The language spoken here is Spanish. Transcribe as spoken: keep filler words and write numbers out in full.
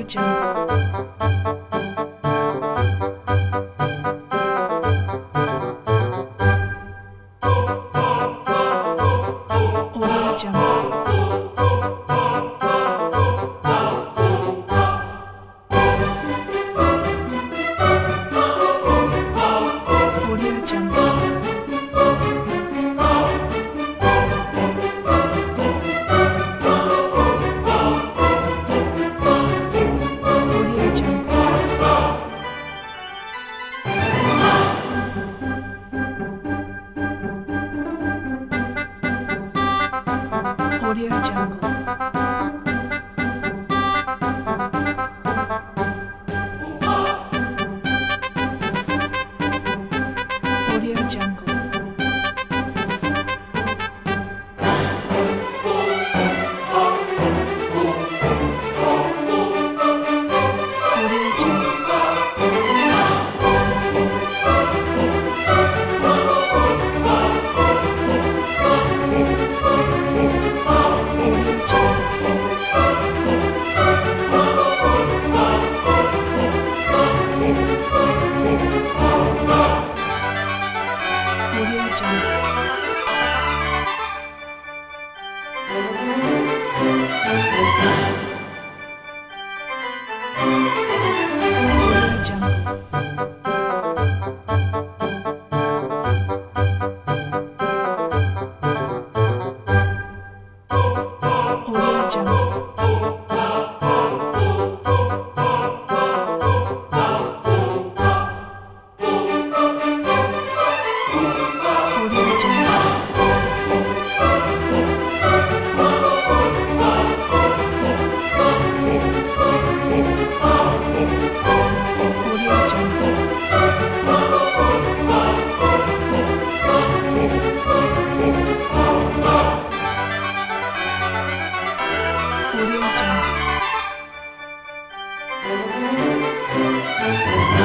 Jungle. Audio Jungle. Audio Jungle. Audio Jungle. Audio Jungle. Audio Jungle. Audio Jungle. Audio Jungle. Audio Jungle. Audio Jungle. Audio Jungle. Audio Jungle. Audio Jungle. Audio Jungle.